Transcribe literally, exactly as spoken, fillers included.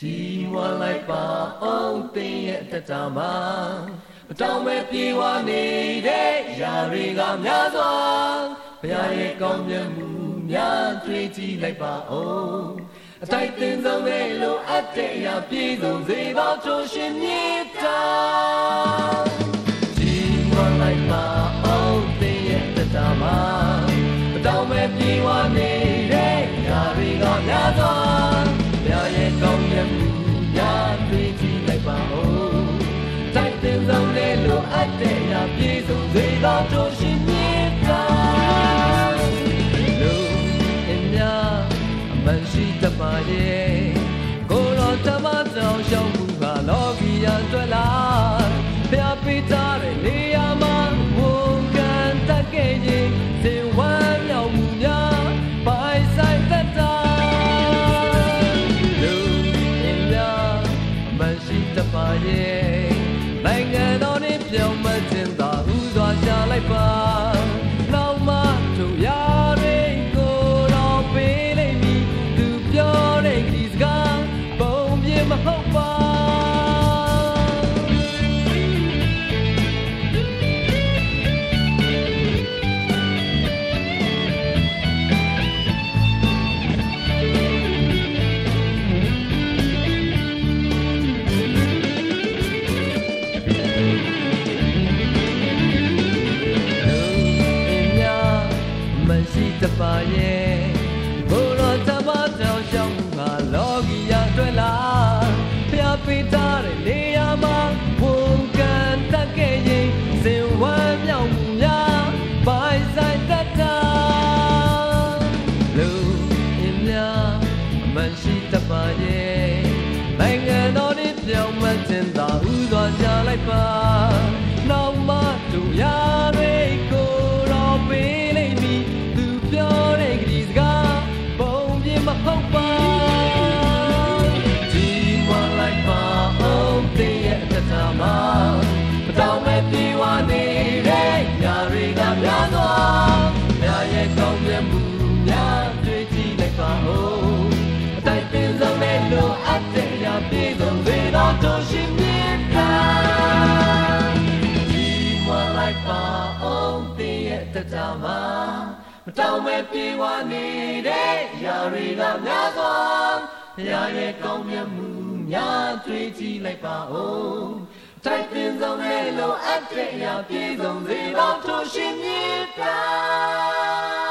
Chỉ muốn lại ba ông tiền tất cả mà trong mẹ pi hoa ni để nhà riêng làm nhà doang nhà ye công nhân mù nhà thuê chỉ lại ba ông tay tiền dòng để lo ắt để nhà pi dòng dây bao cho xin nhịp ta chỉ muốn lại ba ông tiền tất cả mà trong mẹ pi hoa ni để nhà riêng làm nhà doang nhà ye công nhân mù nhà thuê chỉ lại ba ông tay tiền dòng để lo ắt để nhà pi dòng dây bao cho xin nhịp taมันရှိတပါရဲ့ကိုတော်ဓမ္မကြောင့်ရှောင်းမှုကလောကီယံတွေ့လာဖျားပေးထားတဲ့နေရာမှာဝန်ခံတတ်ခဲ့ရင်ဇင်ဝမ်းမြောက်မှုများပိုင်ဆိုင်တတ်တာလူအင်းများมันရှိတပါရဲ့နိုင်ငံတော်နဲ့ပြောင်းမခြင်းသာဥစွာရှာလိုက်ပါနောက်မှတို့ရမဟုတ်ပါမရှိတပါရဲ့ဘုရားသဘာကြောင့်ရှောင်းမှုဟာလောကီယအတွက်လားဖျားပေးထားတဲ့နေရာမှာဝန်ခံတတ်ခဲ့ရင်ဇင်ဝမ်းမြောက်မှုများပိုင်ဆိုင်တတ်တာလူအင်းများမရှိတပါရဲ့နိုင်ငံတော်ဒီပြောင်းမတင်သာဥစွာရှာလိုက်ပါနောက်မှတို့ရတွေကိုတော့ပေးလိမ့်မည်သူပြောတဲ့ကလေးစကားပုံပြမဟုတ်ပါဒီမလိုက်ပါအောင်တည့်ရဲ့တတမှာမတော်မဲ့ပြေဝနေတဲ့ညာတွေကများသွားများရဲ့ကောင်းမြတ်မှုများတွေ့ကြည့်လိုက်ပါဦးအတိုင်းပင်ဆုံးတဲ့လိုအပ်တဲ့ရာပြေဆုံးစေတော့တို့ရှိမြင်တာဒီမလိုက်ပါအောင်တည့်ရဲ့တတမှာမတော်မဲ့ပြေဝနေတဲ့ယာရီကများစွာဘုရားရဲ့ကောင်းမြတ်မှုများတွေ့ကြည့်လိုက်ပါဦးတိုက်ပင်ဆုံးတဲ့လိုအပ်တဲ့ရာပြေဆုံးစေတော့တို့ရှိမြင်တာ